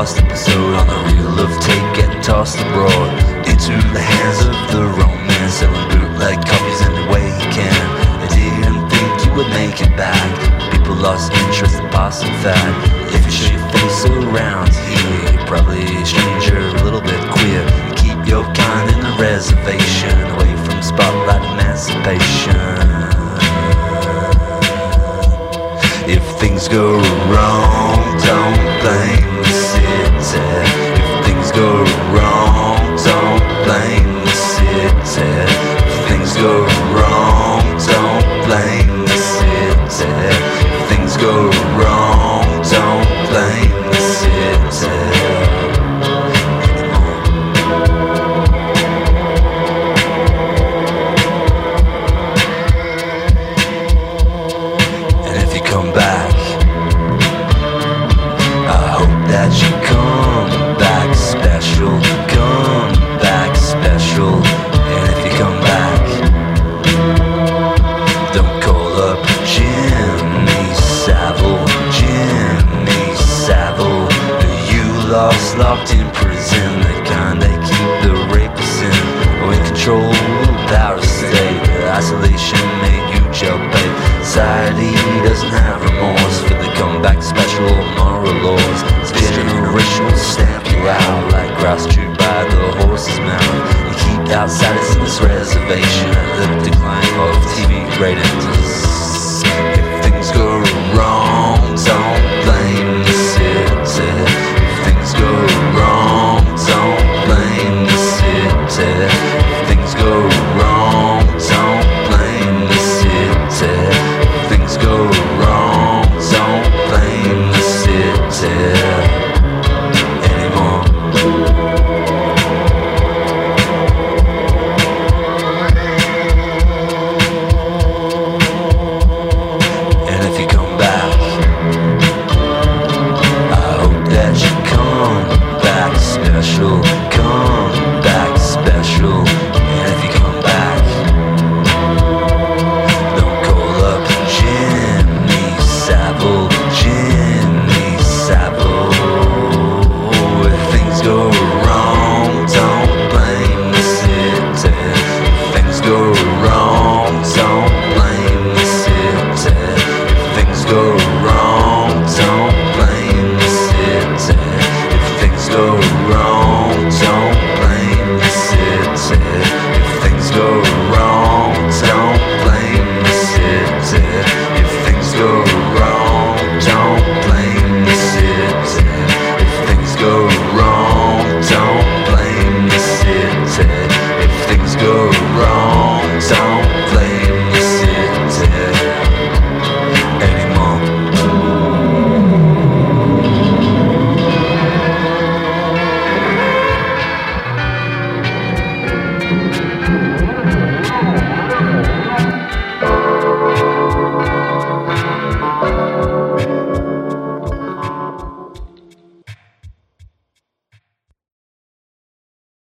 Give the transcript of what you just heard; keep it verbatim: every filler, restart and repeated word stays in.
lost episode on the reel of tape getting tossed abroad into the hands of the wrong man, selling bootleg copies any way he can. They didn't think you would make it back. People lost interest in passing fad. If you show your face around here, you're probably a stranger, a little bit queer. You keep your kind in a reservation, away from spotlight emancipation. If things go wrong, don't blame the city. If things go wrong, don't blame the city. If things go wrong, don't blame the city. If things go wrong, don't blame the city. Come back, I hope that you come back special, come back special. And if you come back, don't call up Jimmy Savile, Jimmy Savile. You lost, locked in prison, the kind they keep the rapists in, or in control of power state. Isolation made you jailbait. Society doesn't have remorse for the comeback special moral laws.